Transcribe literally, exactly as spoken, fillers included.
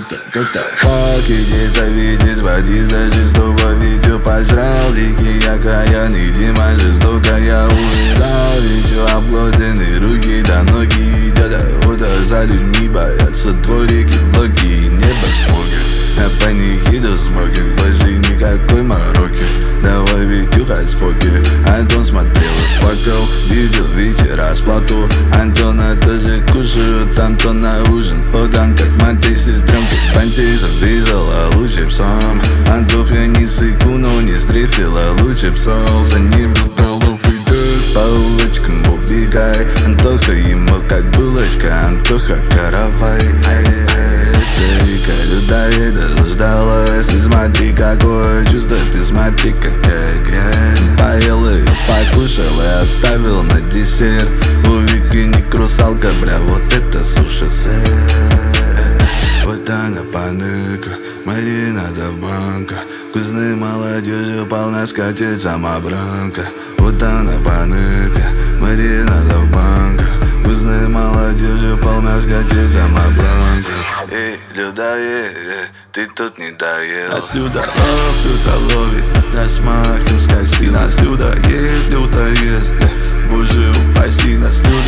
это, это фак, иди завидеть, води за жестокого видео пожрал. Дикий окаянный Дима, жестоко я увидал. Видео обглоданные руки до ноги. Дядя Ода за людьми боятся дворики, блоки и небо смоги. На панихиду смокинг, больше никакой мороки. Давай Витюха споки. Антон смотрел и плакал, видел Вите расплату. Антона тоже кушают, Антон на ужин подан, как манты сестренки. Панти завязала лучше псом. Антоха не сыку, но не стрефила лучше псом. За ним Бруталов идет, по улочкам убегай. Антоха ему как булочка, Антоха каравай. Вика людоеда заждалась. Ты смотри, какое чувство, ты смотри, какая грязь. Поел ее, покушал и оставил на десерт. У Вики не крусалка, бля, вот это суши-сет. Вот она паныка, Марина да банка. Вкусной молодежью полна скатерть самобранка. Вот она паныка, Марина да банка. Вкусной молодежью полна скатерть самобранка. Эй, людоед, ты тут не доел. Нас людолов, люто ловит, нас махом скоси. Нас людоед, люто ест, боже упаси. Нас людоед.